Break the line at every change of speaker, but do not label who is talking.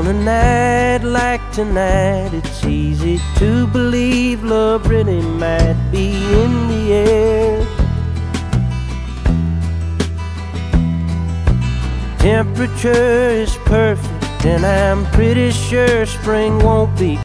On a night like tonight, it's easy to believe love really might be in the air. Temperature is perfect, and I'm pretty sure spring won't be